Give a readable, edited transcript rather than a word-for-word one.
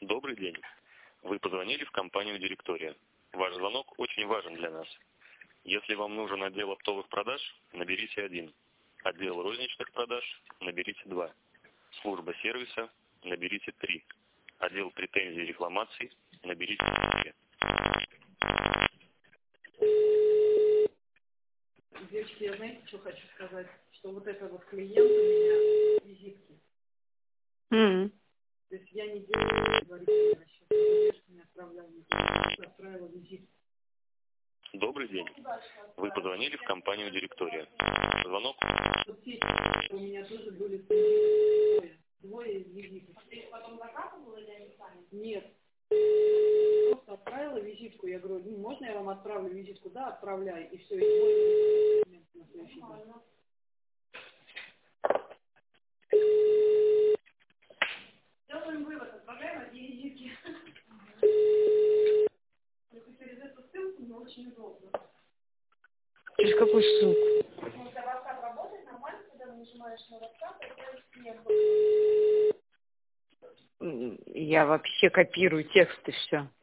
Добрый день. Вы позвонили в компанию «Директория». Ваш звонок очень важен для нас. Если вам нужен отдел оптовых продаж, наберите 1. Отдел розничных продаж, наберите 2. Служба сервиса, наберите 3. Отдел претензий и рекламаций, наберите 4. Девочки, я знаете, что хочу сказать? Что вот это вот клиент у меня визитки. То есть я не делаю предварительный расчет. Я не отправляю визитку, отправила визитку. Добрый день. Вы позвонили в компанию «Директория». Звонок. Вот здесь у меня тоже были двое визиток. Ты потом заказывала или они сами? Нет. Просто отправила визитку. Я говорю, можно я вам отправлю визитку? Да, отправляй. И все, и двое документов на следующий день. Делаем вывод, отправляем одни визитки. Только через эту ссылку мне очень удобно. Через какую ссылку? Ну, когда WhatsApp работает нормально, когда нажимаешь на WhatsApp, это нет. Я вообще копирую текст и все.